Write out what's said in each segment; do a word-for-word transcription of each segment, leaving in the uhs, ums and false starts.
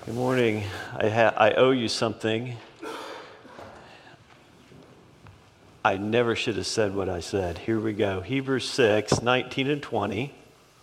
Good morning. I, ha- I owe you something. I never should have said what I said. Here we go. Hebrews six, nineteen and twenty.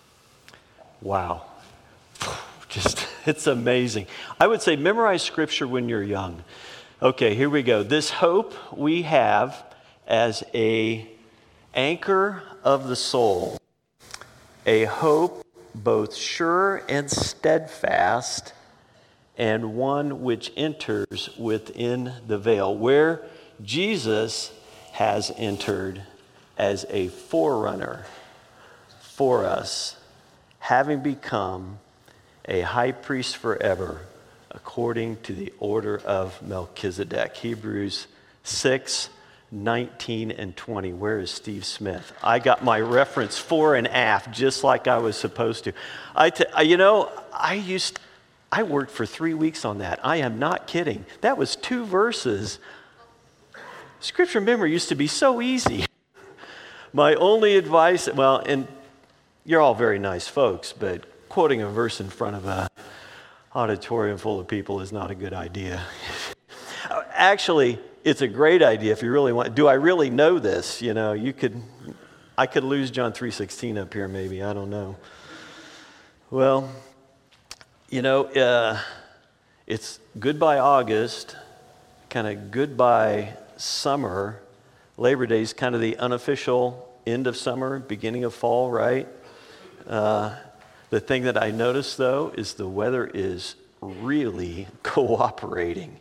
Wow. Just, it's amazing. I would say memorize scripture when you're young. Okay, here we go. This hope we have as a anchor of the soul, a hope both sure and steadfast, and one which enters within the veil, where Jesus has entered as a forerunner for us, having become a high priest forever, according to the order of Melchizedek. Hebrews six, nineteen and twenty. Where is Steve Smith? I got my reference fore and aft, just like I was supposed to. I, t- you know, I used, I worked for three weeks on that. I am not kidding. That was two verses. Scripture memory used to be so easy. My only advice, well, and you're all very nice folks, but quoting a verse in front of an auditorium full of people is not a good idea. Actually, it's a great idea if you really want. Do I really know this? You know, you could, I could lose John three sixteen up here maybe. I don't know. Well, you know, uh, it's goodbye August, kind of goodbye summer. Labor Day is kind of the unofficial end of summer, beginning of fall, right? Uh, the thing that I noticed, though, is the weather is really cooperating.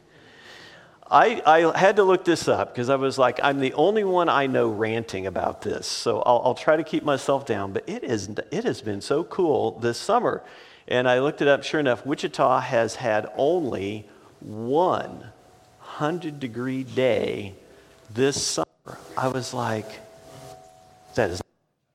I, I had to look this up because I was like, I'm the only one I know ranting about this. So I'll, I'll try to keep myself down. But it is it has been so cool this summer. And I looked it up. Sure enough, Wichita has had only one hundred-degree day this summer. I was like, that is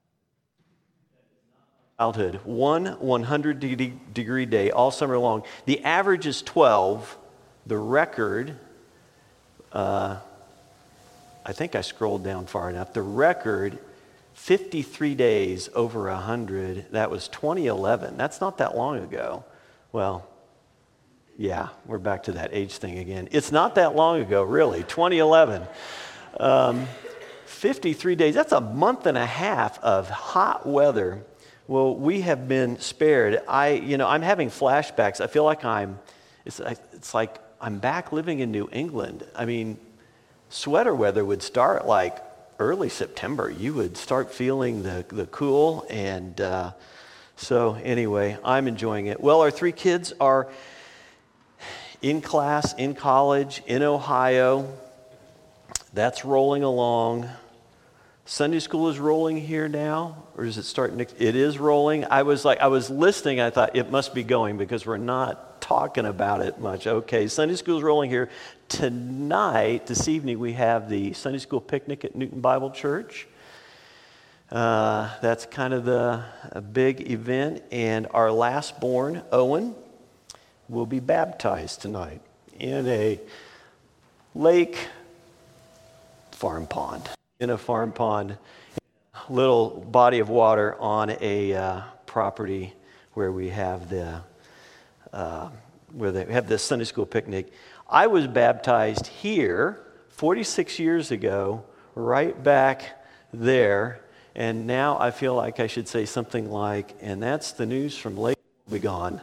childhood. One hundred-degree day all summer long. The average is twelve. The record, uh, I think I scrolled down far enough. The record, fifty-three days over one hundred. That was twenty eleven. That's not that long ago. Well, yeah, we're back to that age thing again. It's not that long ago, really, twenty eleven. Um, fifty-three days, that's a month and a half of hot weather. Well, we have been spared. I, you know, I'm having flashbacks. I feel like I'm, it's, it's like I'm back living in New England. I mean, sweater weather would start like early September. You would start feeling the, the cool. And uh, so anyway, I'm enjoying it. Well, our three kids are in class, in college, in Ohio. That's rolling along. Sunday school is rolling here now, or does it start next? It is rolling. I was like, I was listening. I thought it must be going because we're not talking about it much. Okay, Sunday school is rolling here. Tonight, this evening, we have the Sunday school picnic at Newton Bible Church. Uh, that's kind of the a big event. And our last born, Owen, will be baptized tonight in a lake farm pond. In a farm pond, little body of water on a uh, property where we have the uh, where they have this Sunday school picnic. I was baptized here forty-six years ago, right back there, and now I feel like I should say something like, "And that's the news from Lake Will Be Gone."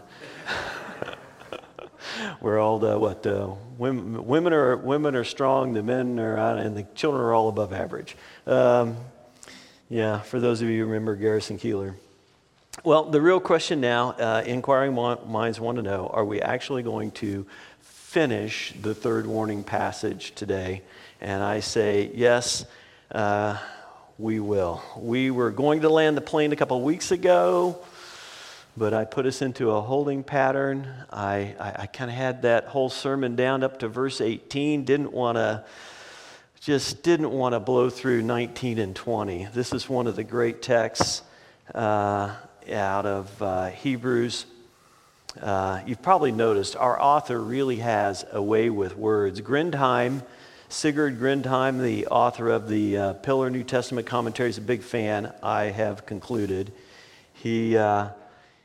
Where all the what uh, women, women are women are strong, the men are out, and the children are all above average. Um, yeah, for those of you who remember Garrison Keillor. Well, the real question now, uh, inquiring minds want to know: are we actually going to finish the third warning passage today? And I say yes, uh, we will. We were going to land the plane a couple of weeks ago, but I put us into a holding pattern. I, I, I kind of had that whole sermon down up to verse eighteen. Didn't want to, just didn't want to blow through nineteen and twenty. This is one of the great texts uh, out of uh, Hebrews. Uh, you've probably noticed our author really has a way with words. Grindheim, Sigurd Grindheim, the author of the uh, Pillar New Testament Commentary, is a big fan, I have concluded. He... Uh,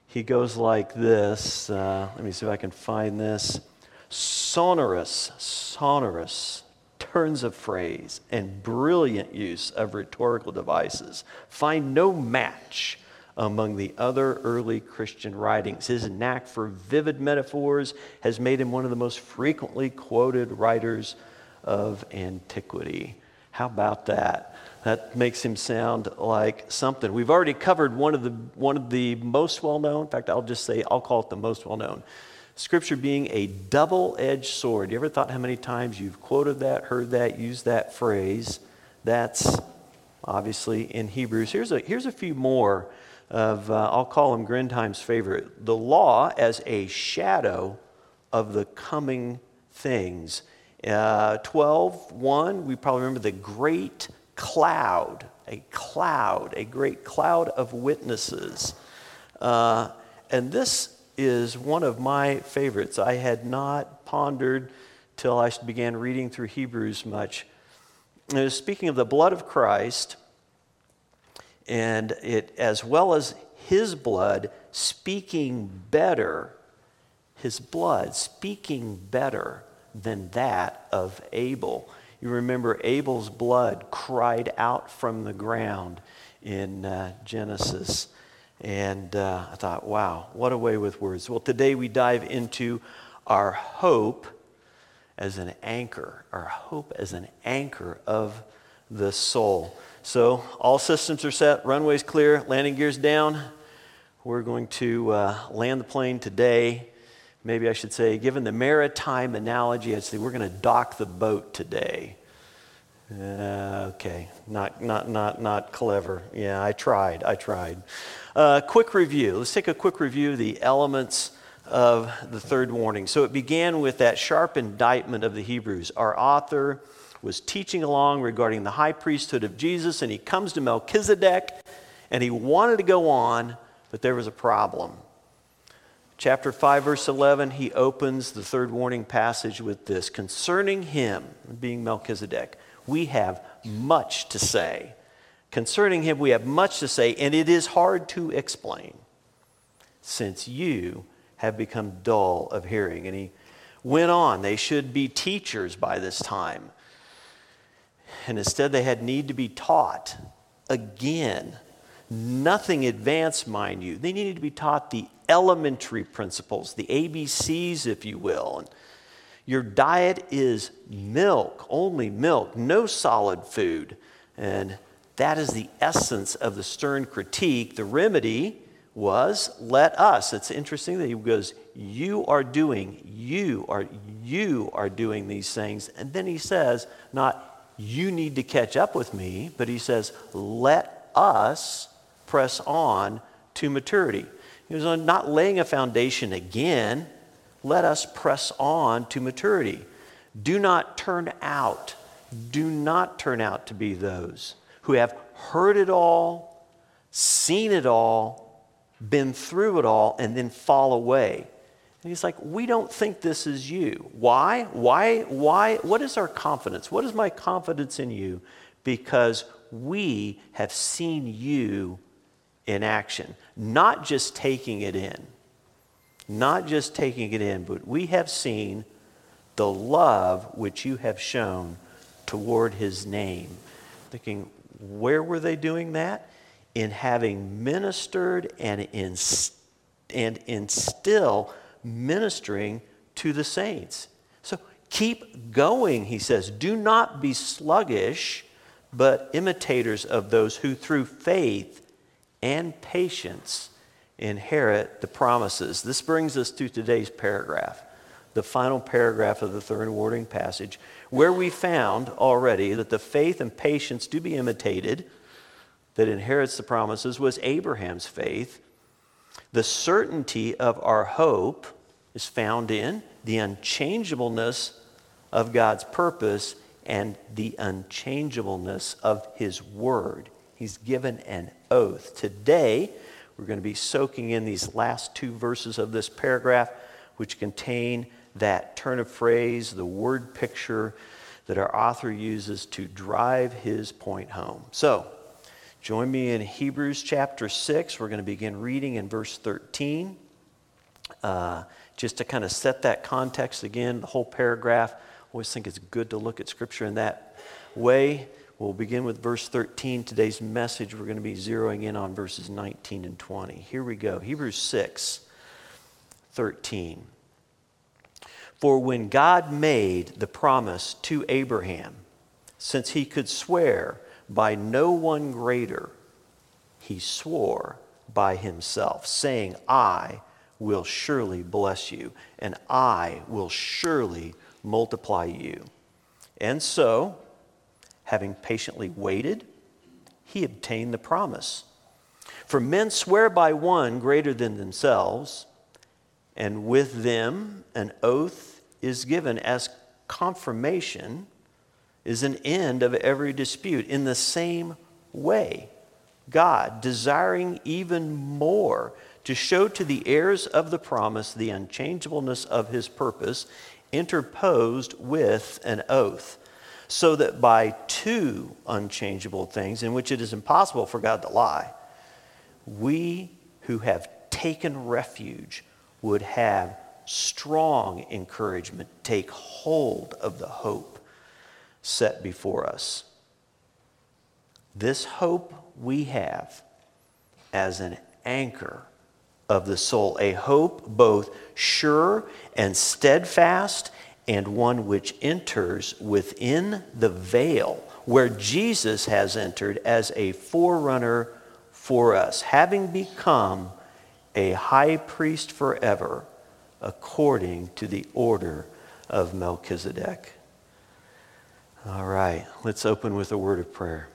he goes like this. Uh, let me see if I can find this. Sonorous, sonorous turns of phrase and brilliant use of rhetorical devices find no match among the other early Christian writings. His knack for vivid metaphors has made him one of the most frequently quoted writers of antiquity. How about that? That makes him sound like something. We've already covered one of the one of the most well-known. In fact, I'll just say, I'll call it the most well-known. Scripture being a double-edged sword. You ever thought how many times you've quoted that, heard that, used that phrase? That's obviously in Hebrews. Here's a, here's a few more of, uh, I'll call them Grindheim's favorite. The law as a shadow of the coming things. Uh, twelve one, we probably remember the great cloud, a cloud, a great cloud of witnesses. Uh, and this is one of my favorites. I had not pondered till I began reading through Hebrews much. And it was speaking of the blood of Christ, and it, as well as his blood, speaking better, his blood speaking better than that of Abel. You remember Abel's blood cried out from the ground in uh, Genesis. And uh, I thought, wow, what a way with words. Well, today we dive into our hope as an anchor, our hope as an anchor of the soul. So all systems are set, runway's clear, landing gears down. We're going to uh, land the plane today. Maybe I should say, given the maritime analogy, I'd say we're going to dock the boat today. Uh, okay, not not not not clever. Yeah, I tried. I tried. Uh, quick review. Let's take a quick review of the elements of the third warning. So it began with that sharp indictment of the Hebrews. Our author was teaching along regarding the high priesthood of Jesus, and he comes to Melchizedek, and he wanted to go on, but there was a problem. Chapter five, verse eleven, he opens the third warning passage with this. Concerning him, being Melchizedek, we have much to say. Concerning him, we have much to say, and it is hard to explain, since you have become dull of hearing. And he went on. They should be teachers by this time. And instead, they had need to be taught again. Nothing advanced, mind you. They needed to be taught the elementary principles, the A B Cs, if you will. And your diet is milk, only milk, no solid food. And that is the essence of the stern critique. The remedy was, let us. It's interesting that he goes, you are doing, you are, you are doing these things. And then he says, not you need to catch up with me, but he says, let us press on to maturity. He was not laying a foundation again. Let us press on to maturity. Do not turn out, do not turn out to be those who have heard it all, seen it all, been through it all, and then fall away. And he's like, we don't think this is you. Why? Why? Why? What is our confidence? What is my confidence in you? Because we have seen you in action, not just taking it in, not just taking it in, but we have seen the love which you have shown toward his name. Thinking, where were they doing that? In having ministered and in, and in still ministering to the saints. So keep going, he says. Do not be sluggish, but imitators of those who through faith and patience inherit the promises. This brings us to today's paragraph, the final paragraph of the third warning passage, where we found already that the faith and patience to be imitated that inherits the promises was Abraham's faith. The certainty of our hope is found in the unchangeableness of God's purpose and the unchangeableness of his word. He's given an oath. Today, we're going to be soaking in these last two verses of this paragraph, which contain that turn of phrase, the word picture that our author uses to drive his point home. So, Join me in Hebrews chapter six. We're going to begin reading in verse thirteen. Uh, just to kind of set that context again, the whole paragraph. I always think it's good to look at Scripture in that way. We'll begin with verse thirteen. Today's message, we're going to be zeroing in on verses nineteen and twenty. Here we go. Hebrews six, thirteen. For when God made the promise to Abraham, since he could swear by no one greater, he swore by himself, saying, I will surely bless you, and I will surely multiply you. And so, having patiently waited, he obtained the promise. For men swear by one greater than themselves, and with them an oath is given as confirmation, is an end of every dispute. In the same way, God, desiring even more to show to the heirs of the promise the unchangeableness of his purpose, interposed with an oath, so that by two unchangeable things in which it is impossible for God to lie, we who have taken refuge would have strong encouragement, take hold of the hope set before us. This hope we have as an anchor of the soul, a hope both sure and steadfast, and one which enters within the veil where Jesus has entered as a forerunner for us, having become a high priest forever according to the order of Melchizedek. All right, let's open with a word of prayer.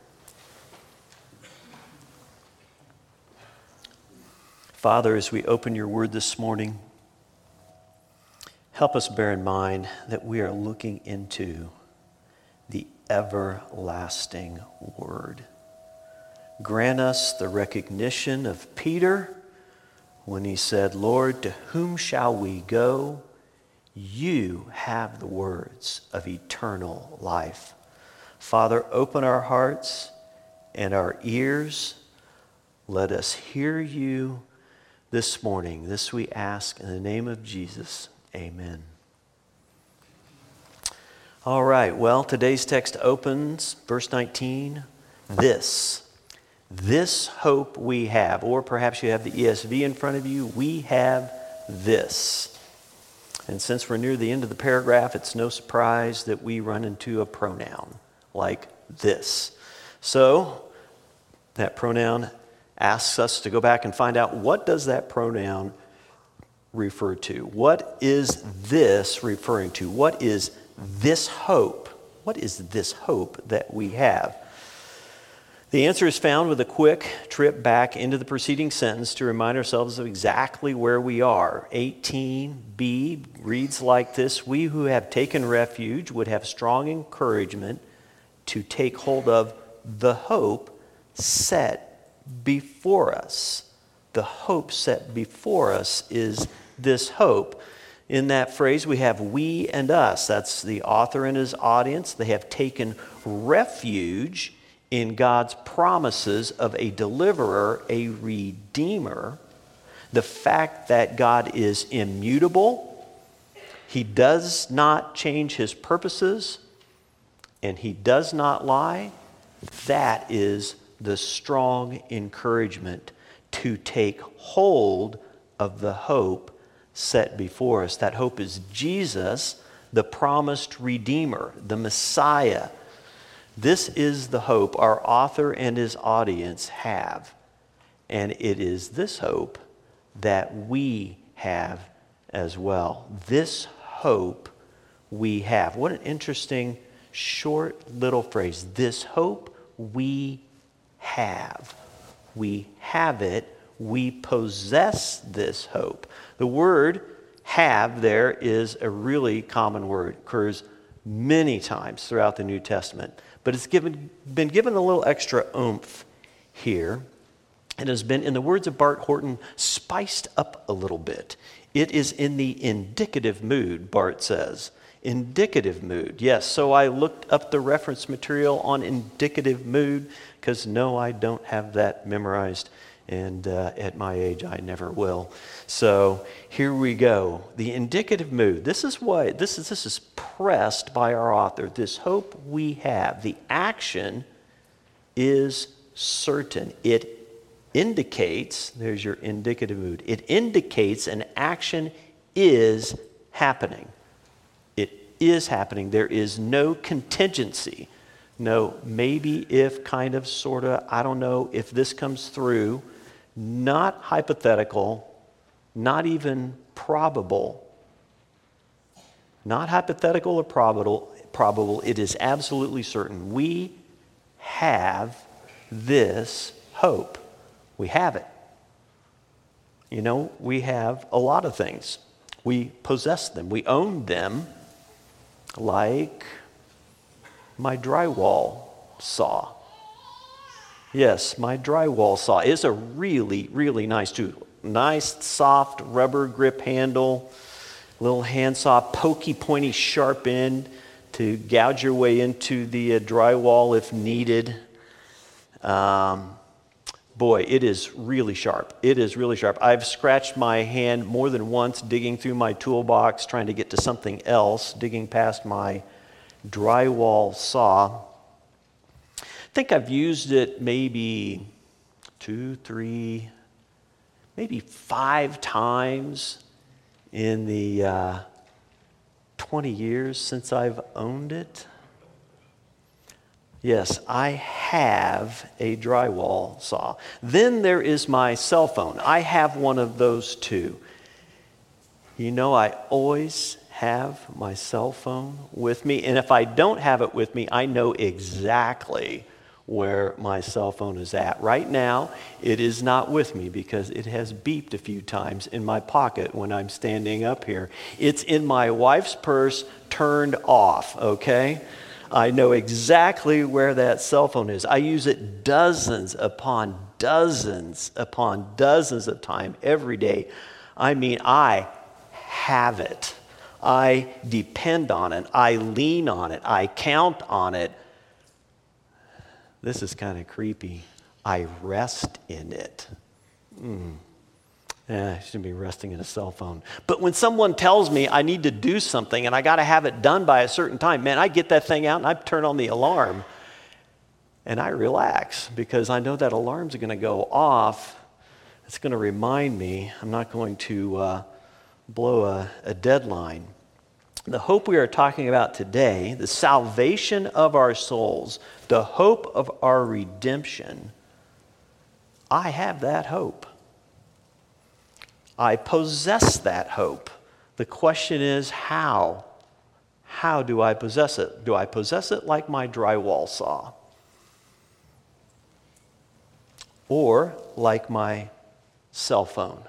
Father, as we open your word this morning, help us bear in mind that we are looking into the everlasting word. Grant us the recognition of Peter when he said, Lord, to whom shall we go? You have the words of eternal life. Father, open our hearts and our ears. Let us hear you this morning. This we ask in the name of Jesus. Amen. All right, well, today's text opens, verse nineteen, this. This hope we have, or perhaps you have the E S V in front of you, we have this. And since we're near the end of the paragraph, it's no surprise that we run into a pronoun like this. So that pronoun asks us to go back and find out, what does that pronoun refer to? What is this referring to? What is this hope? What is this hope that we have? The answer is found with a quick trip back into the preceding sentence to remind ourselves of exactly where we are. eighteen b reads like this: we who have taken refuge would have strong encouragement to take hold of the hope set before us. The hope set before us is this hope. In that phrase, we have we and us. That's the author and his audience. They have taken refuge in God's promises of a deliverer, a redeemer. The fact that God is immutable, he does not change his purposes, and he does not lie, that is the strong encouragement to take hold of the hope set before us. That hope is Jesus, the promised Redeemer, the Messiah. This is the hope our author and his audience have. And it is this hope that we have as well. This hope we have. What an interesting, short little phrase. This hope we have. We have it. We possess this hope. The word have there is a really common word. It occurs many times throughout the New Testament. But it's given, been given a little extra oomph here. It has been, in the words of Bart Horton, spiced up a little bit. It is in the indicative mood, Bart says. Indicative mood. Yes, so I looked up the reference material on indicative mood because no, I don't have that memorized. And uh, at my age, I never will. So here we go. The indicative mood. This is what this is. This is pressed by our author. This hope we have. The action is certain. It indicates. There's your indicative mood. It indicates an action is happening. It is happening. There is no contingency. No, maybe, if, kind of, sort of, I don't know if this comes through. Not hypothetical, not even probable. Not hypothetical or probable, probable. It is absolutely certain. We have this hope. We have it. You know, we have a lot of things. We possess them. We own them, like my drywall saw. Yes, my drywall saw. It's a really, really nice tool. Nice, soft rubber grip handle, little handsaw, pokey, pointy, sharp end to gouge your way into the uh, drywall if needed. Um, boy, it is really sharp. It is really sharp. I've scratched my hand more than once digging through my toolbox, trying to get to something else, digging past my drywall saw. I think I've used it maybe two, three, maybe five times in the uh, twenty years since I've owned it. Yes, I have a drywall saw. Then there is my cell phone. I have one of those too. You know, I always have my cell phone with me, and if I don't have it with me, I know exactly where my cell phone is at. Right now, it is not with me because it has beeped a few times in my pocket when I'm standing up here. It's in my wife's purse, turned off, okay? I know exactly where that cell phone is. I use it dozens upon dozens upon dozens of times every day. I mean, I have it. I depend on it. I lean on it. I count on it. This is kind of creepy. I rest in it. Mm. Yeah, I shouldn't be resting in a cell phone. But when someone tells me I need to do something and I got to have it done by a certain time, man, I get that thing out and I turn on the alarm and I relax because I know that alarm's going to go off. It's going to remind me I'm not going to uh, blow a, a deadline. The hope we are talking about today, the salvation of our souls, the hope of our redemption, I have that hope. I possess that hope. The question is how? How do I possess it? Do I possess it like my drywall saw? Or like my cell phone?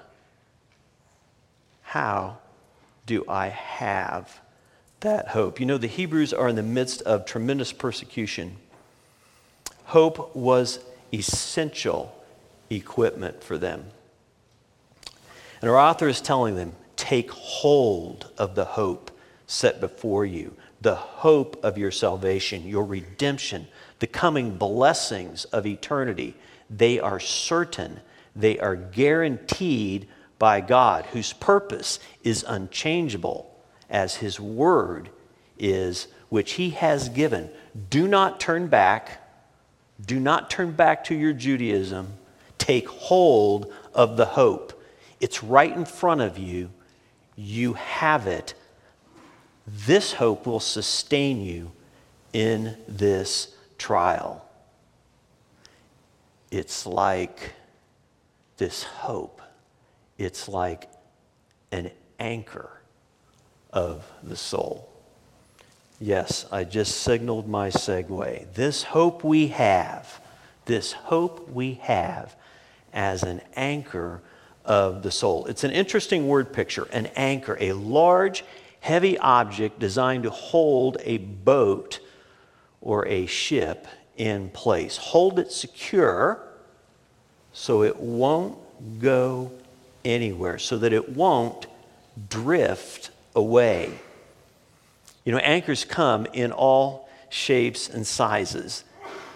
How do I have that hope? You know, the Hebrews are in the midst of tremendous persecution. Hope was essential equipment for them. And our author is telling them, take hold of the hope set before you, the hope of your salvation, your redemption, the coming blessings of eternity. They are certain. They are guaranteed by God, whose purpose is unchangeable as his word is, which he has given. Do not turn back. Do not turn back to your Judaism. Take hold of the hope. It's right in front of you. You have it. This hope will sustain you in this trial. It's like this hope. It's like an anchor of the soul. Yes, I just signaled my segue. This hope we have, this hope we have as an anchor of the soul. It's an interesting word picture, an anchor, a large, heavy object designed to hold a boat or a ship in place. Hold it secure so it won't go anywhere, so that it won't drift away. You know, anchors come in all shapes and sizes.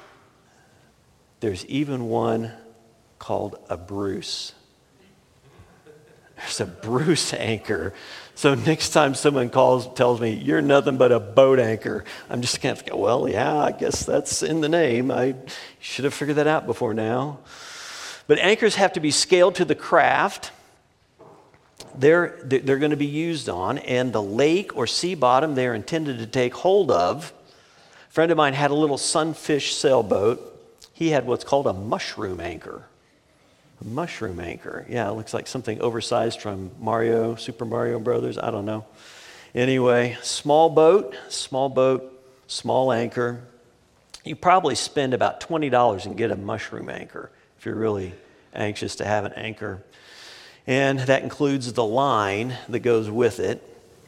There's even one called a Bruce. There's a Bruce anchor. So next time someone calls, tells me, you're nothing but a boat anchor, I'm just going to go, well, yeah, I guess that's in the name. I should have figured that out before now. But anchors have to be scaled to the craft they're, they're going to be used on, and the lake or sea bottom they're intended to take hold of. A friend of mine had a little sunfish sailboat. He had what's called a mushroom anchor. A mushroom anchor. Yeah, it looks like something oversized from Mario, Super Mario Brothers. I don't know. Anyway, small boat, small boat, small anchor. You probably spend about twenty dollars and get a mushroom anchor if you're really anxious to have an anchor. And that includes the line that goes with it.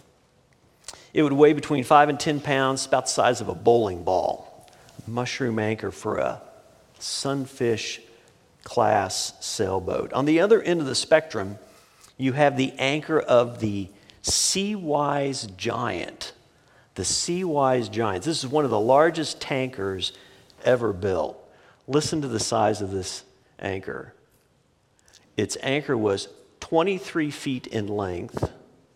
It would weigh between five and ten pounds, about the size of a bowling ball. A mushroom anchor for a sunfish class sailboat. On the other end of the spectrum, you have the anchor of the Seawise Giant. The Seawise Giant. This is one of the largest tankers ever built. Listen to the size of this anchor. Its anchor was twenty-three feet in length,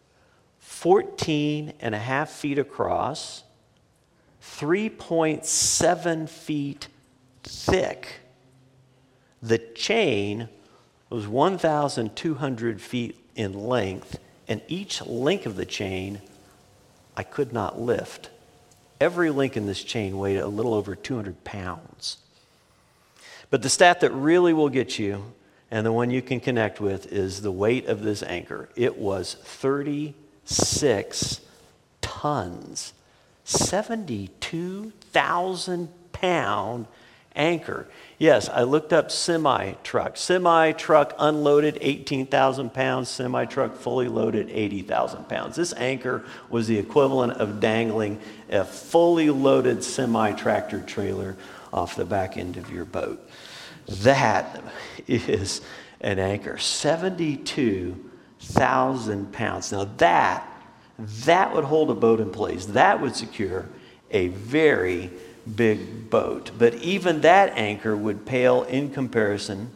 fourteen and a half feet across, three point seven feet thick. The chain was one thousand two hundred feet in length, and each link of the chain I could not lift. Every link in this chain weighed a little over two hundred pounds. But the stat that really will get you, and the one you can connect with, is the weight of this anchor. It was thirty-six tons, seventy-two thousand pound anchor. Yes, I looked up semi-truck. Semi-truck unloaded, eighteen thousand pounds. Semi-truck fully loaded, eighty thousand pounds. This anchor was the equivalent of dangling a fully loaded semi-tractor trailer off the back end of your boat. That is an anchor, seventy-two thousand pounds. Now that, that would hold a boat in place. That would secure a very big boat. But even that anchor would pale in comparison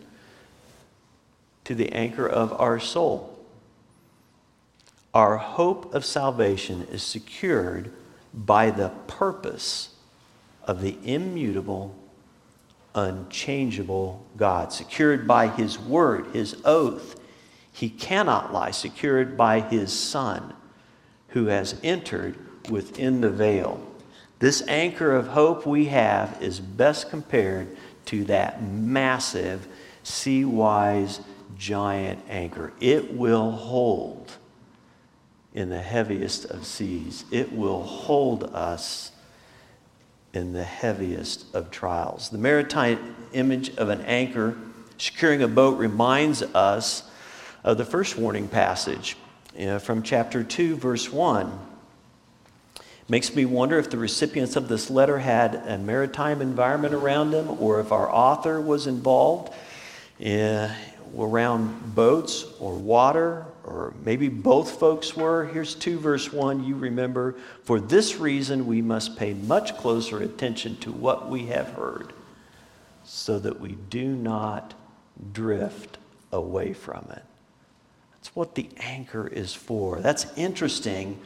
to the anchor of our soul. Our hope of salvation is secured by the purpose of the immutable, unchangeable God, secured by His word, His oath. He cannot lie, secured by His Son, who has entered within the veil. This anchor of hope we have is best compared to that massive Seawise Giant anchor. It will hold in the heaviest of seas. It will hold us in the heaviest of trials. The maritime image of an anchor securing a boat reminds us of the first warning passage, you know, from chapter two, verse one. Makes me wonder if the recipients of this letter had a maritime environment around them, or if our author was involved in, around boats or water, or maybe both folks were. Here's two, verse one, you remember, for this reason we must pay much closer attention to what we have heard, so that we do not drift away from it. That's what the anchor is for. That's interesting.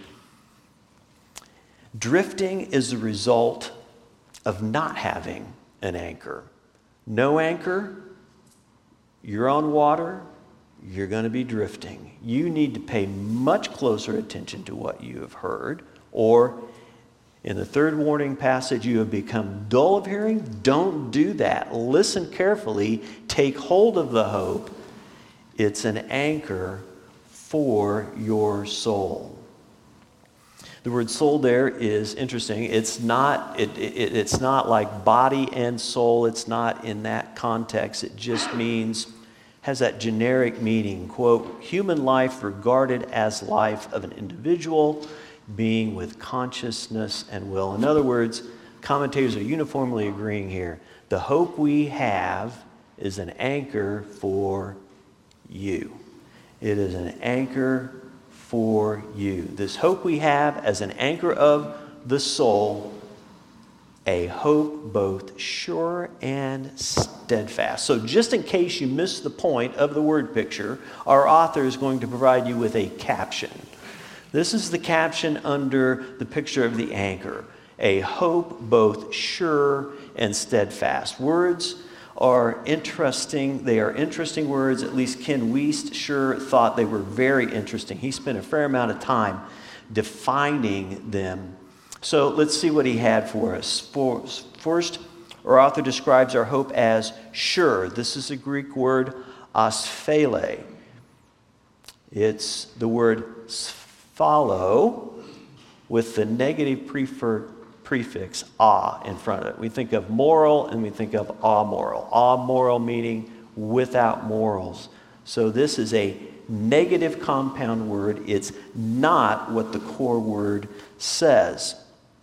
Drifting is the result of not having an anchor. No anchor, you're on water, you're going to be drifting. You need to pay much closer attention to what you have heard. Or in the third warning passage, you have become dull of hearing. Don't do that. Listen carefully. Take hold of the hope. It's an anchor for your soul. The word soul there is interesting. It's not, it, it, it's not like body and soul. It's not in that context. It just means, has that generic meaning, quote, human life regarded as life of an individual being with consciousness and will. In other words, commentators are uniformly agreeing here. The hope we have is an anchor for you. It is an anchor for you. This hope we have as an anchor of the soul, a hope both sure and steadfast. So just in case you missed the point of the word picture, our author is going to provide you with a caption. This is the caption under the picture of the anchor. A hope both sure and steadfast. Words are interesting. They are interesting words. At least Ken Wiest sure thought they were very interesting. He spent a fair amount of time defining them. So let's see what he had for us. First, our author describes our hope as sure. This is a Greek word, asphale. It's the word sphalo with the negative prefer, prefix a in front of it. We think of moral and we think of amoral. Amoral meaning without morals. So this is a negative compound word. It's not what the core word says.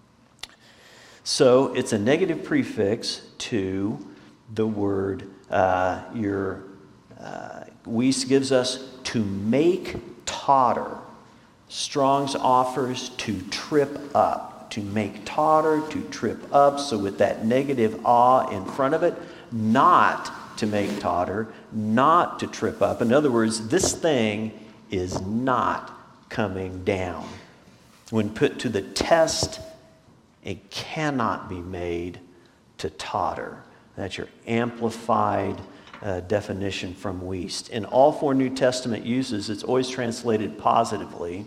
So it's a negative prefix to the word uh, your uh, Wiest gives us to make totter. Strong's offers to trip up, to make totter, to trip up. So with that negative ah in front of it, not to make totter, not to trip up. In other words, this thing is not coming down. When put to the test, it cannot be made to totter. That's your amplified uh, definition from Wiest. In all four New Testament uses, it's always translated positively.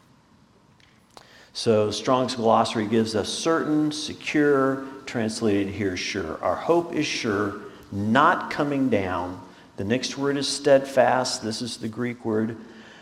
So Strong's Glossary gives us certain, secure, translated here sure. Our hope is sure, not coming down. The next word is steadfast. This is the Greek word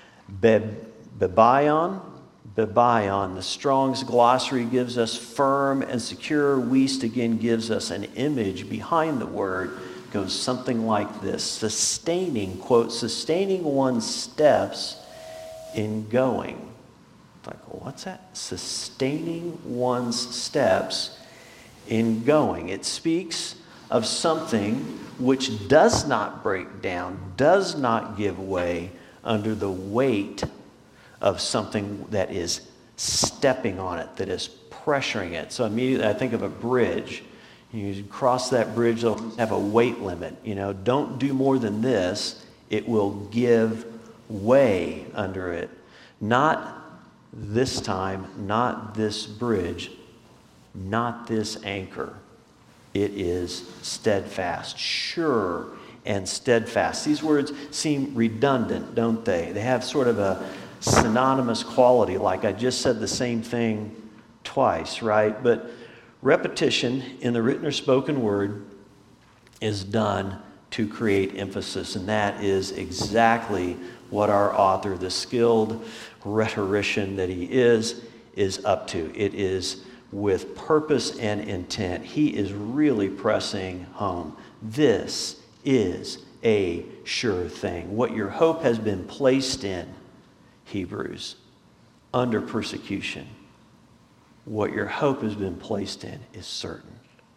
bebion. Bebion. The Strong's Glossary gives us firm and secure. Wiest again gives us an image behind the word. It goes something like this. Sustaining, quote, sustaining one's steps in going. Like, what's that? Sustaining one's steps in going. It speaks of something which does not break down, does not give way under the weight of something that is stepping on it, that is pressuring it. So immediately I think of a bridge. You cross that bridge, they'll have a weight limit. You know, don't do more than this. It will give way under it. Not this time, not this bridge, not this anchor. It is steadfast, sure and steadfast. These words seem redundant, don't they? They have sort of a synonymous quality, like I just said the same thing twice, right? But repetition in the written or spoken word is done to create emphasis, and that is exactly what our author, the skilled rhetorician that he is, is up to. It is with purpose and intent. He is really pressing home. This is a sure thing. What your hope has been placed in, Hebrews, under persecution, what your hope has been placed in is certain.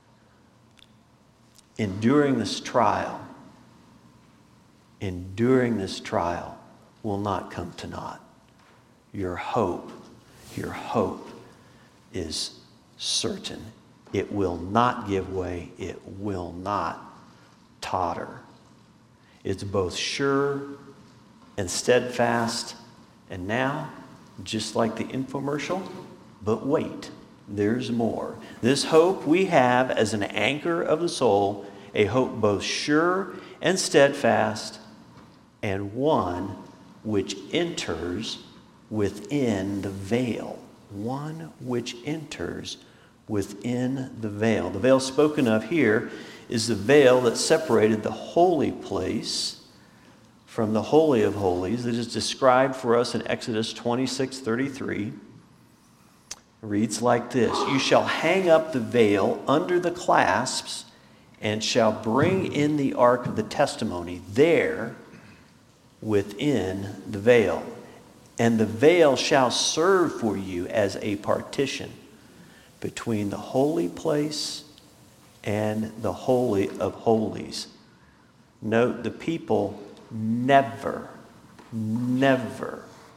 Enduring this trial, enduring this trial will not come to naught. Your hope, your hope is certain. It will not give way. It will not totter. It's both sure and steadfast. And now, just like the infomercial, but wait, there's more. This hope we have as an anchor of the soul, a hope both sure and steadfast, and one which enters within the veil. One which enters within the veil. The veil spoken of here is the veil that separated the holy place from the Holy of Holies, that is described for us in Exodus twenty-six thirty-three. It reads like this: You shall hang up the veil under the clasps and shall bring in the ark of the testimony there within the veil. And the veil shall serve for you as a partition between the holy place and the Holy of Holies. Note, the people never, never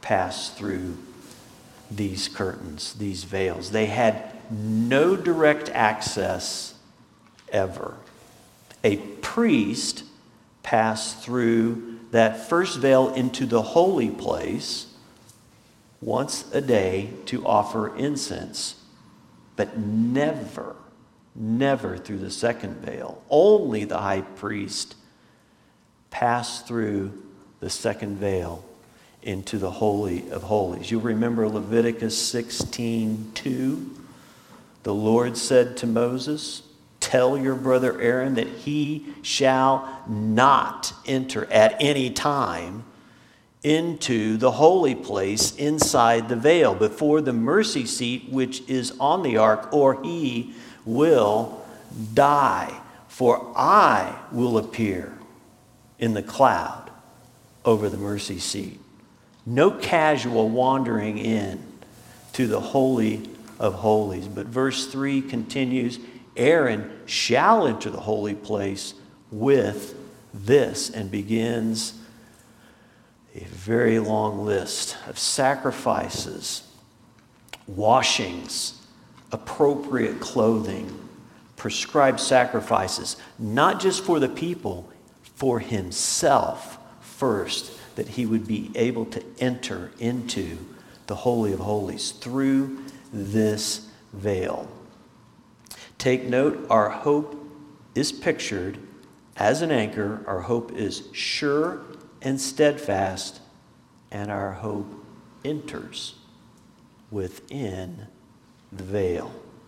passed through these curtains, these veils. They had no direct access ever. A priest passed through that first veil into the holy place once a day to offer incense, but never, never through the second veil. Only the high priest passed through the second veil into the Holy of Holies. You'll remember Leviticus sixteen two. The Lord said to Moses, "Tell your brother Aaron that he shall not enter at any time into the holy place inside the veil before the mercy seat which is on the ark, or he will die. For I will appear in the cloud over the mercy seat." No casual wandering in to the Holy of Holies. But verse three continues, Aaron shall enter the holy place with this, and begins a very long list of sacrifices, washings, appropriate clothing, prescribed sacrifices, not just for the people, for himself first, that he would be able to enter into the Holy of Holies through this veil. Take note, our hope is pictured as an anchor. Our hope is sure and steadfast, and our hope enters within the veil.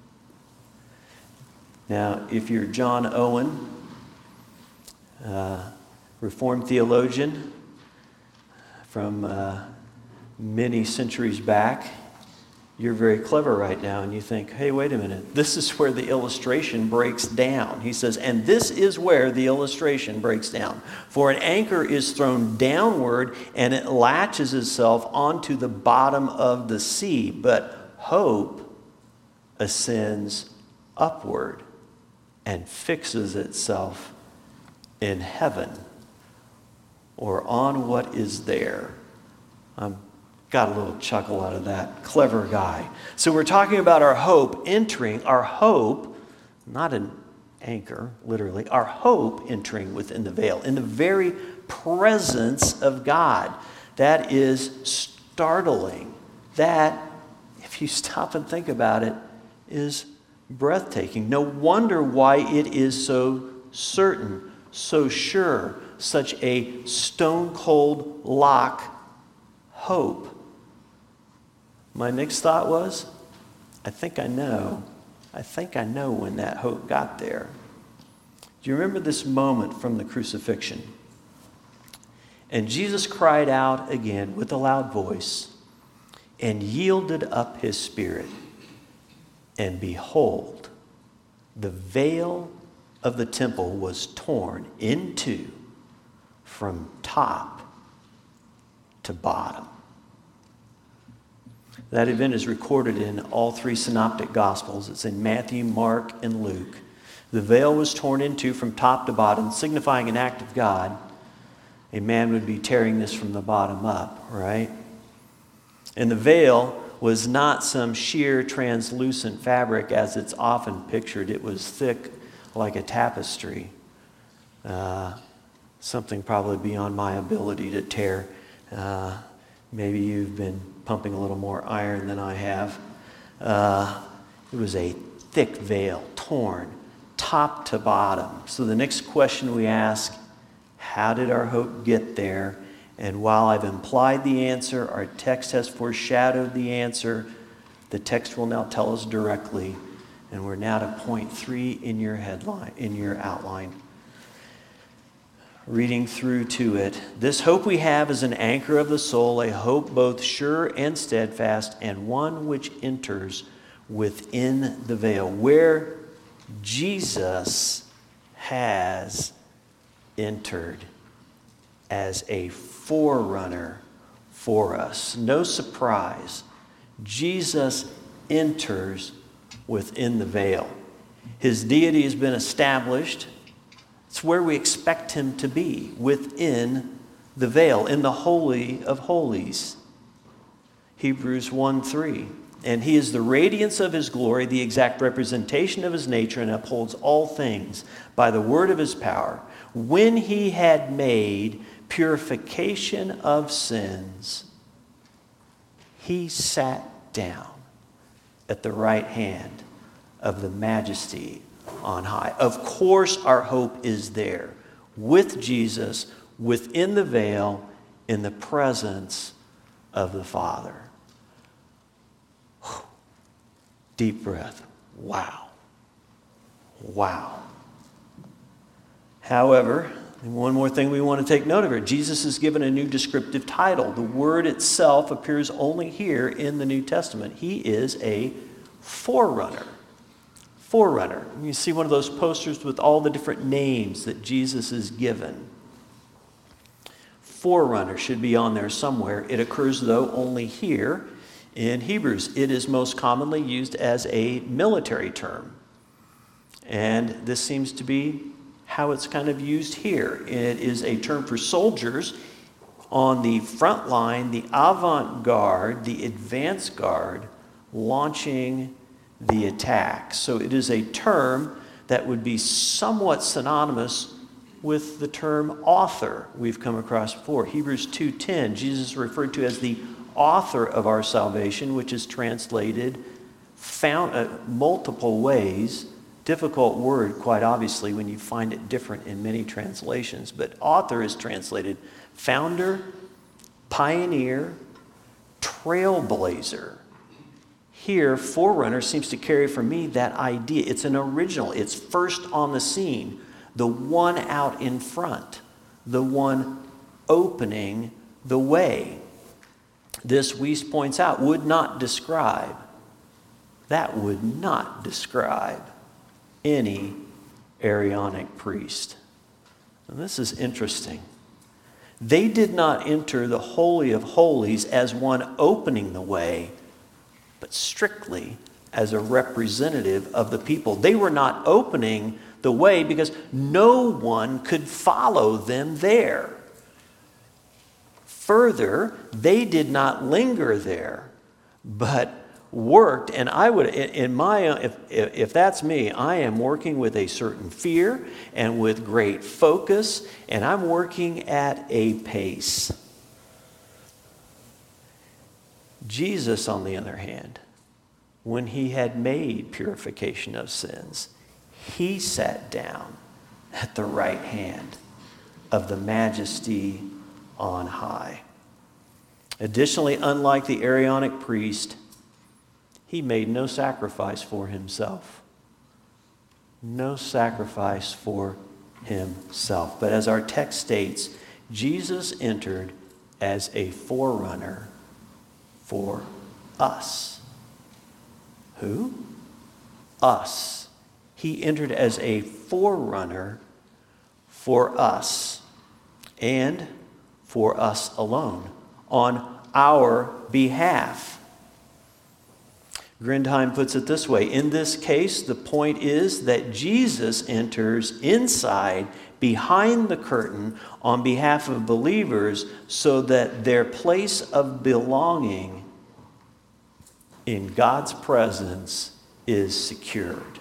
Now, if you're John Owen, uh, Reformed theologian from uh, many centuries back, you're very clever right now, and you think, hey, wait a minute, this is where the illustration breaks down. He says, and this is where the illustration breaks down. For an anchor is thrown downward, and it latches itself onto the bottom of the sea, but hope ascends upward and fixes itself in heaven, or on what is there. I'm Got a little chuckle out of that. Clever guy. So we're talking about our hope entering, our hope, not an anchor, literally, our hope entering within the veil, in the very presence of God. That is startling. That, if you stop and think about it, is breathtaking. No wonder why it is so certain, so sure, such a stone-cold lock hope. My next thought was, I think I know. I think I know when that hope got there. Do you remember this moment from the crucifixion? And Jesus cried out again with a loud voice and yielded up his spirit. And behold, the veil of the temple was torn in two from top to bottom. That event is recorded in all three synoptic gospels. It's in Matthew, Mark, and Luke. The veil was torn in two from top to bottom, signifying an act of God. A man would be tearing this from the bottom up, right? And the veil was not some sheer translucent fabric as it's often pictured. It was thick like a tapestry. Uh, something probably beyond my ability to tear. Uh, maybe you've been pumping a little more iron than I have. Uh, it was a thick veil, torn, top to bottom. So the next question we ask, how did our hope get there? And while I've implied the answer, our text has foreshadowed the answer. The text will now tell us directly. And we're now to point three in your headline, in your outline. Reading through to it. This hope we have is an anchor of the soul, a hope both sure and steadfast, and one which enters within the veil, where Jesus has entered as a forerunner for us. No surprise. Jesus enters within the veil. His deity has been established. It's where we expect him to be, within the veil, in the Holy of Holies. Hebrews one three. And he is the radiance of his glory, the exact representation of his nature, and upholds all things by the word of his power. When he had made purification of sins, he sat down at the right hand of the majesty on high. Of course, our hope is there with Jesus, within the veil, in the presence of the Father. Whew. Deep breath. Wow. Wow. However, one more thing we want to take note of here. Jesus is given a new descriptive title. The word itself appears only here in the New Testament. He is a forerunner. Forerunner. You see one of those posters with all the different names that Jesus is given. Forerunner should be on there somewhere. It occurs, though, only here in Hebrews. It is most commonly used as a military term. And this seems to be how it's kind of used here. It is a term for soldiers on the front line, the avant-garde, the advance guard, launching the attack. So it is a term that would be somewhat synonymous with the term author we've come across before. Hebrews two ten, Jesus is referred to as the author of our salvation, which is translated found, uh, multiple ways. Difficult word, quite obviously, when you find it different in many translations. But author is translated founder, pioneer, trailblazer. Here, forerunner seems to carry for me that idea. It's an original. It's first on the scene. The one out in front. The one opening the way. This, Weiss points out, would not describe. That would not describe any Aaronic priest. And this is interesting. They did not enter the Holy of Holies as one opening the way, but strictly as a representative of the people. They were not opening the way because no one could follow them there. Further, they did not linger there, but worked, and I would, in my, if, if that's me, I am working with a certain fear and with great focus, and I'm working at a pace. Jesus, on the other hand, when he had made purification of sins, he sat down at the right hand of the majesty on high. Additionally, unlike the Aaronic priest, he made no sacrifice for himself. No sacrifice for himself. But as our text states, Jesus entered as a forerunner for us. Who? Us. He entered as a forerunner for us and for us alone on our behalf. Grindheim puts it this way. In this case, the point is that Jesus enters inside, behind the curtain, on behalf of believers, so that their place of belonging in God's presence is secured.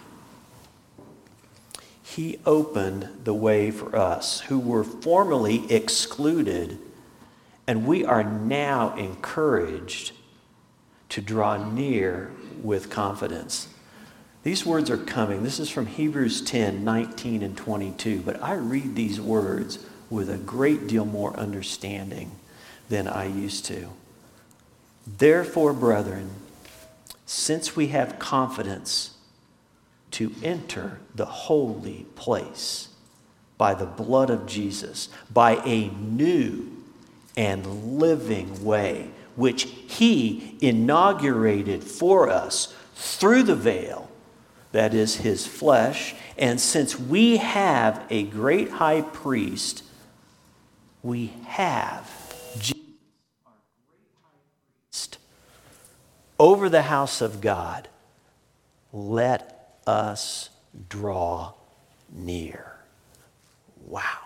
He opened the way for us, who were formerly excluded, and we are now encouraged to draw near with confidence. These words are coming. This is from Hebrews ten, nineteen and twenty-two. But I read these words with a great deal more understanding than I used to. Therefore, brethren, since we have confidence to enter the holy place by the blood of Jesus, by a new and living way, which he inaugurated for us through the veil, that is his flesh. And since we have a great high priest, we have Jesus, our great high priest, over the house of God. Let us draw near. Wow.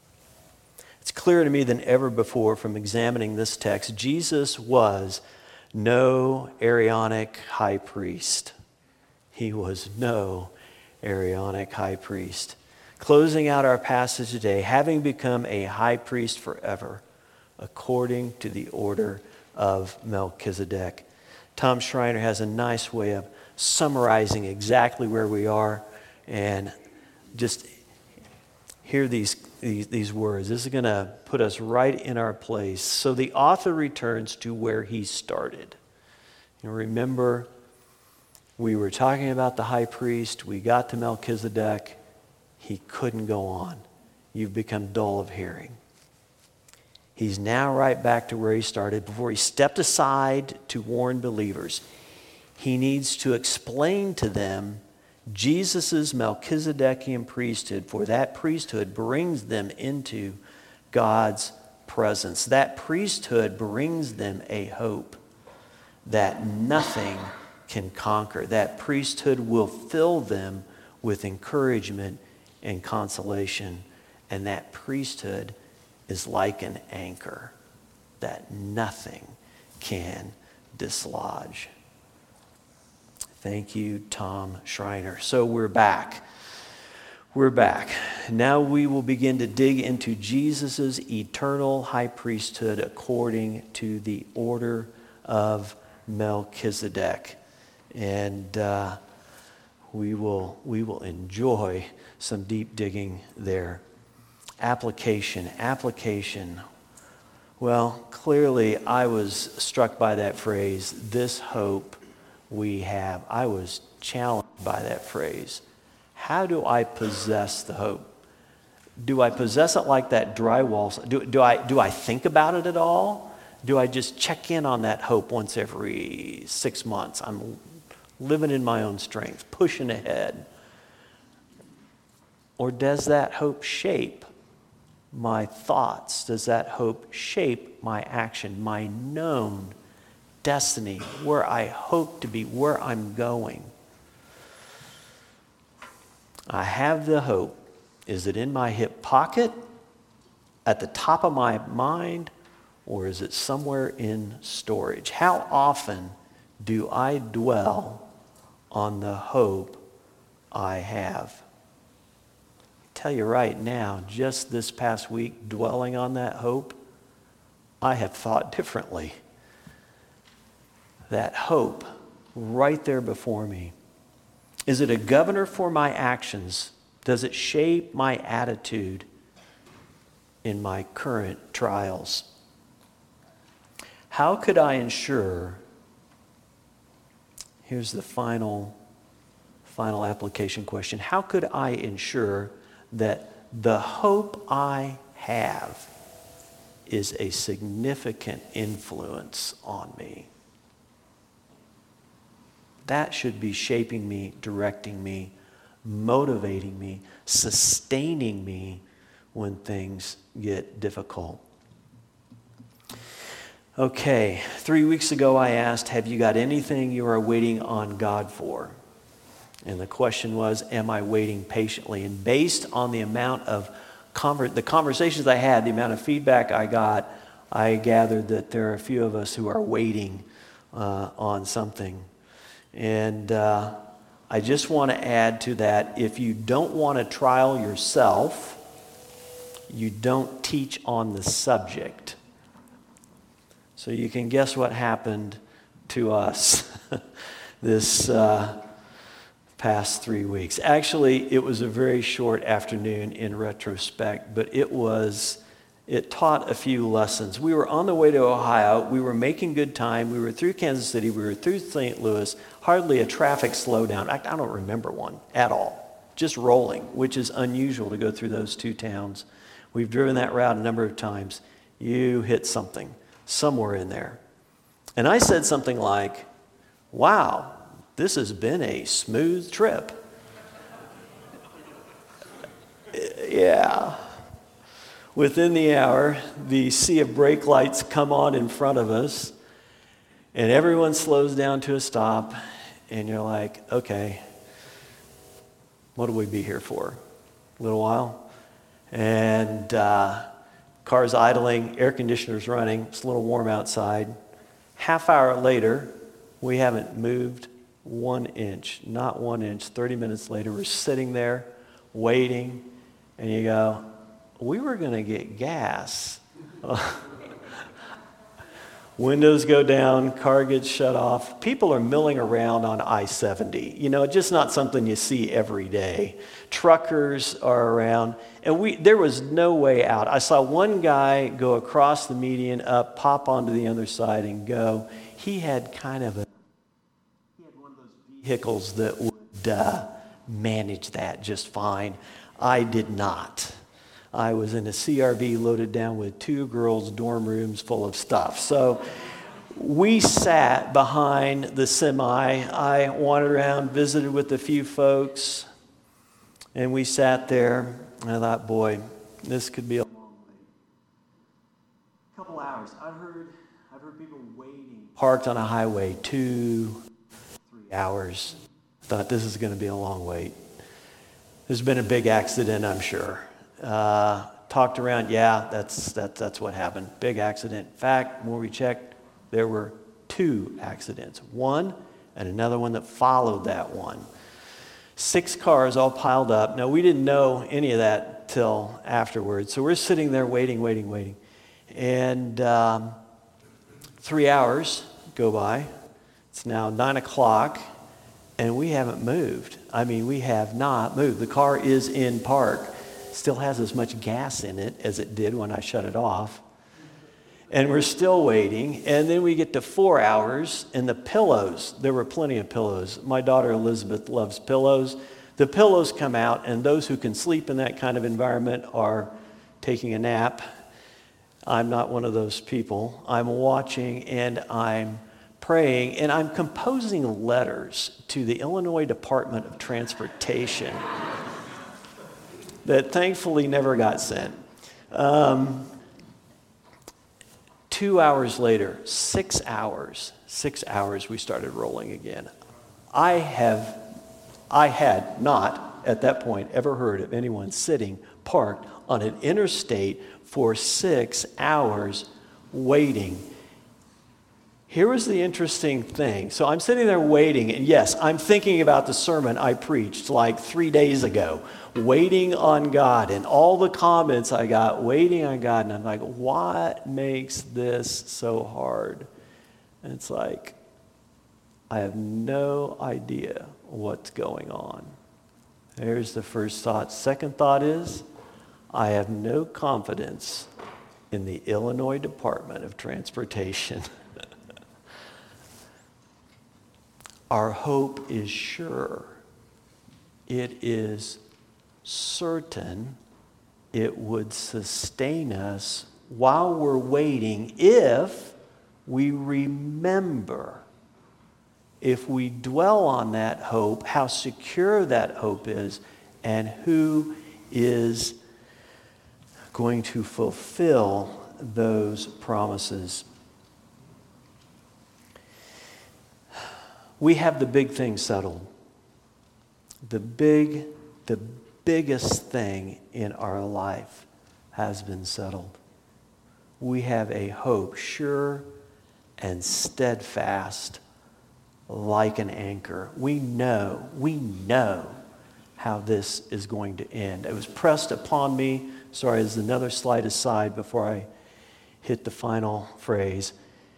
It's clearer to me than ever before from examining this text. Jesus was no Aaronic high priest. He was no Aaronic high priest. Closing out our passage today, having become a high priest forever, according to the order of Melchizedek. Tom Schreiner has a nice way of summarizing exactly where we are, and just hear these, these, these words. This is going to put us right in our place. So the author returns to where he started. And remember, we were talking about the high priest. We got to Melchizedek. He couldn't go on. You've become dull of hearing. He's now right back to where he started before he stepped aside to warn believers. He needs to explain to them Jesus' Melchizedekian priesthood, for that priesthood brings them into God's presence. That priesthood brings them a hope that nothing can conquer. That priesthood will fill them with encouragement and consolation. And that priesthood is like an anchor that nothing can dislodge. Thank you, Tom Schreiner. So we're back. We're back. Now we will begin to dig into Jesus' eternal high priesthood according to the order of Melchizedek. And uh, we will, we will enjoy some deep digging there. Application, application. Well, clearly I was struck by that phrase, this hope we have. I was challenged by that phrase. How do I possess the hope? Do I possess it like that drywall? Do, do, I, do I think about it at all? Do I just check in on that hope once every six months? I'm living in my own strength, pushing ahead. Or does that hope shape my thoughts? Does that hope shape my action, my known destiny, where I hope to be, where I'm going? I have the hope. Is it in my hip pocket, at the top of my mind, or is it somewhere in storage? How often do I dwell on the hope I have? I tell you right now, just this past week, dwelling on that hope, I have thought differently. That hope right there before me. Is it a governor for my actions? Does it shape my attitude in my current trials? How could I ensure, here's the final, final application question. How could I ensure that the hope I have is a significant influence on me? That should be shaping me, directing me, motivating me, sustaining me when things get difficult. Okay, three weeks ago I asked, have you got anything you are waiting on God for? And the question was, am I waiting patiently? And based on the amount of conver- the conversations I had, the amount of feedback I got, I gathered that there are a few of us who are waiting uh, on something. And uh, I just want to add to that, if you don't want a trial yourself, you don't teach on the subject. So you can guess what happened to us this uh, past three weeks. Actually, it was a very short afternoon in retrospect, but it was, it taught a few lessons. We were on the way to Ohio. We were making good time. We were through Kansas City. We were through Saint Louis. Hardly a traffic slowdown. I, I don't remember one at all. Just rolling, which is unusual to go through those two towns. We've driven that route a number of times. You hit something somewhere in there. And I said something like, wow, this has been a smooth trip. Yeah. Within the hour, the sea of brake lights come on in front of us, and everyone slows down to a stop, and you're like, okay, what do we be here for? A little while? And uh, cars idling, air conditioners running, it's a little warm outside. Half hour later, we haven't moved one inch, not one inch. thirty minutes later, we're sitting there waiting, and you go, we were going to get gas. Windows go down, car gets shut off. People are milling around on I seventy. You know, just not something you see every day. Truckers are around, and we there was no way out. I saw one guy go across the median up, pop onto the other side, and go. He had kind of a he had one of those vehicles that would uh, manage that just fine. I did not. I was in a C R V loaded down with two girls' dorm rooms full of stuff. So we sat behind the semi. I wandered around, visited with a few folks, and we sat there. And I thought, boy, this could be a long wait. A couple hours. I've heard, I've heard people waiting, parked on a highway, two, three hours. Thought this is going to be a long wait. There's been a big accident, I'm sure. Uh, talked around, yeah, that's, that, that's what happened. Big accident. In fact, when we checked, there were two accidents. One and another one that followed that one. Six cars all piled up. Now, we didn't know any of that till afterwards. So we're sitting there waiting, waiting, waiting. And um, three hours go by. It's now nine o'clock, and we haven't moved. I mean, we have not moved. The car is in park. Still has as much gas in it as it did when I shut it off. And we're still waiting. And then we get to four hours, and the pillows, there were plenty of pillows. My daughter Elizabeth loves pillows. The pillows come out, and those who can sleep in that kind of environment are taking a nap. I'm not one of those people. I'm watching, and I'm praying, and I'm composing letters to the Illinois Department of Transportation that thankfully never got sent. Um, two hours later, six hours, six hours, we started rolling again. I have, I had not, at that point, ever heard of anyone sitting parked on an interstate for six hours waiting. Here was the interesting thing. So I'm sitting there waiting, and yes, I'm thinking about the sermon I preached like three days ago, waiting on God, and all the comments I got, waiting on God, and I'm like, what makes this so hard? And it's like, I have no idea what's going on. There's the first thought. Second thought is, I have no confidence in the Illinois Department of Transportation. Our hope is sure. It is certain it would sustain us while we're waiting if we remember, if we dwell on that hope, how secure that hope is, and who is going to fulfill those promises. We have the big thing settled. The big, the biggest thing in our life has been settled. We have a hope sure and steadfast like an anchor. We know, we know how this is going to end. It was pressed upon me. Sorry, there's another slide aside before I hit the final phrase.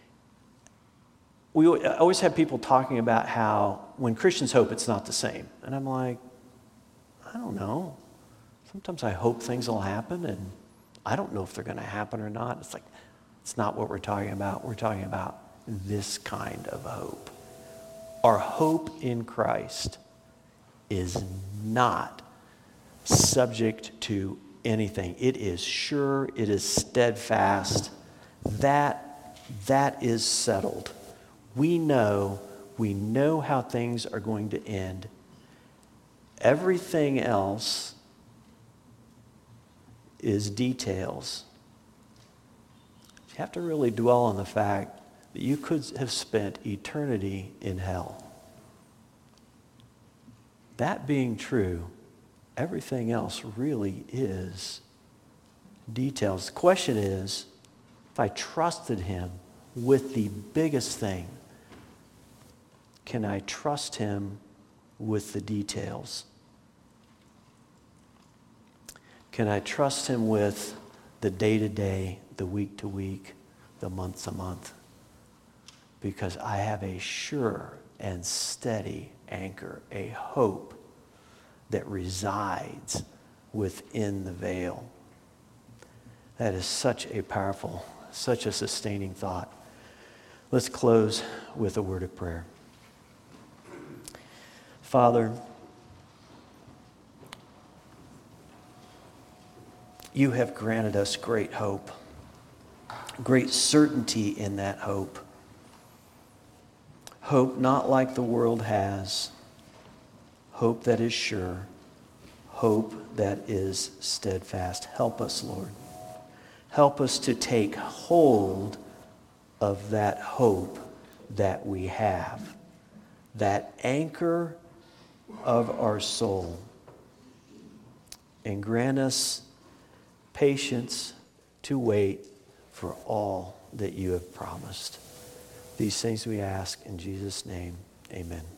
We always have people talking about how when Christians hope, it's not the same. And I'm like, I don't know. Sometimes I hope things will happen, and I don't know if they're going to happen or not. It's like, it's not what we're talking about. We're talking about this kind of hope. Our hope in Christ is not subject to anything. It is sure. It is steadfast. That, that is settled. We know, we know how things are going to end. Everything else is details. You have to really dwell on the fact that you could have spent eternity in hell. That being true, everything else really is details. The question is, if I trusted him, with the biggest thing. Can I trust him with the details? Can I trust him with the day-to-day, the week-to-week, the month-to-month? Because I have a sure and steady anchor, a hope that resides within the veil. That is such a powerful, such a sustaining thought. Let's close with a word of prayer. Father, you have granted us great hope, great certainty in that hope. Hope not like the world has, hope that is sure, hope that is steadfast. Help us, Lord. Help us to take hold of that hope that we have, that anchor of our soul, and grant us patience to wait for all that you have promised. These things we ask in Jesus' name, amen.